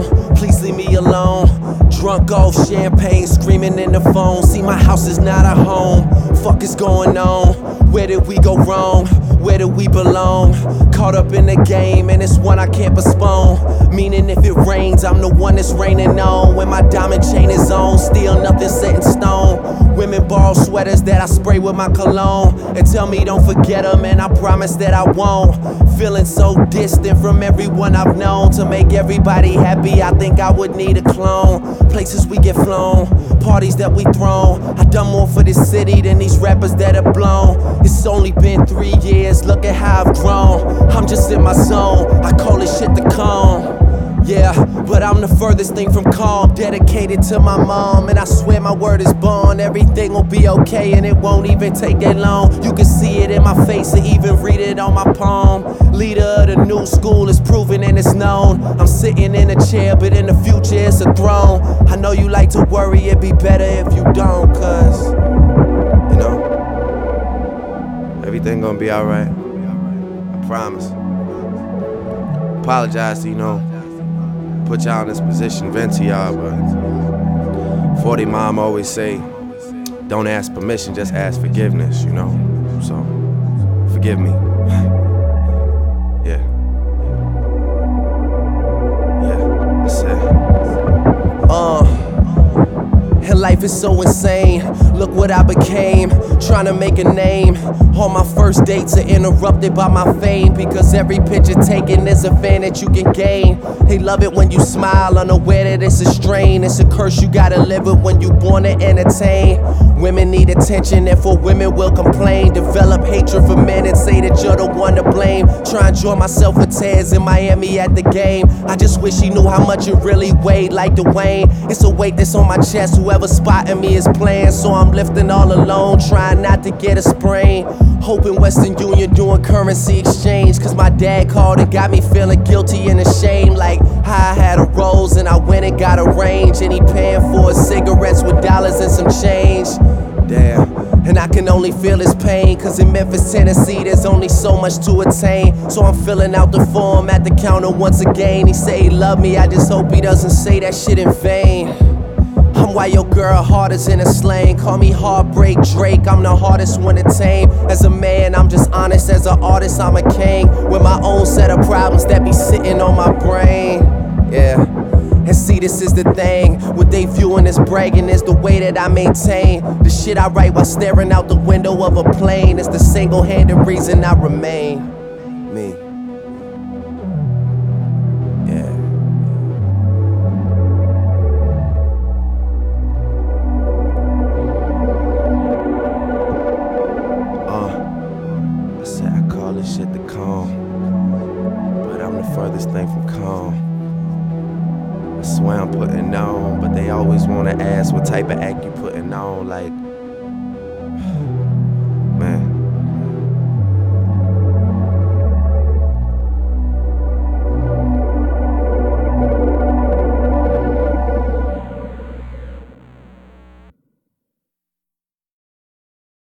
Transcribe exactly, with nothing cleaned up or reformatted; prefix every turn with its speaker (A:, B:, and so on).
A: please leave me alone. Drunk off champagne, screaming in the phone. See, my house is not a home. Fuck is going on? Where did we go wrong? Where do we belong? Caught up in the game, and it's one I can't postpone. Meaning if it rains, I'm the one that's raining on. When my diamond chain is on, still nothing set in stone. Women borrow sweaters that I spray with my cologne and tell me don't forget them, and I promise that I won't. Feeling so distant from everyone I've known. To make everybody happy, I think I would need a clone. Places we get flown, parties that we thrown. I done more for this city than these rappers that have blown. It's only been three years, look at how I've grown. I'm just in my zone, I call this shit the calm. Yeah, but I'm the furthest thing from calm. Dedicated to my mom, and I swear my word is bond. Everything will be okay, and it won't even take that long. You can see it in my face, and even read it on my palm. Leader of the new school is proven and it's known. I'm sitting in a chair, but in the future it's a throne. I know you like to worry, it'd be better if you don't. Cause, you know, everything gonna be alright, I promise. Apologize to, you know, put y'all in this position, vent to y'all, but forty mom always say, don't ask permission, just ask forgiveness, you know? So, forgive me. Yeah. Yeah, that's it. Uh, and life is so insane. Look what I became, trying to make a name. All my first dates are interrupted by my fame, because every picture taken is a fan that you can gain. They love it when you smile, unaware that it's a strain. It's a curse you gotta live with when you born to entertain. Women need attention, therefore women will complain. Develop hatred for men and say that you're the one to blame. Try and enjoy myself with tears in Miami at the game. I just wish he knew how much it really weighed, like Dwayne. It's a weight that's on my chest, whoever spotting me is playing. So I'm lifting all alone, trying not to get a sprain. Hoping Western Union doing currency exchange, cause my dad called and got me feeling guilty and ashamed. Like how I had a rose and I went and got a range, and he paying for his cigarettes with dollars and some change. Damn, and I can only feel his pain, cause in Memphis, Tennessee, there's only so much to attain. So I'm filling out the form at the counter once again. He say he love me, I just hope he doesn't say that shit in vain. I'm why your girl heart is in a slang. Call me Heartbreak Drake, I'm the hardest one to tame. As a man, I'm just honest. As an artist, I'm a king, with my own set of problems that be sitting on my brain. Yeah, and see, this is the thing. What they viewing as bragging is the way that I maintain. The shit I write while staring out the window of a plane is the single-handed reason I remain me. This shit the calm, but I'm the furthest thing from calm. I swear I'm putting on, but they always wanna ask what type of act you putting on. Like,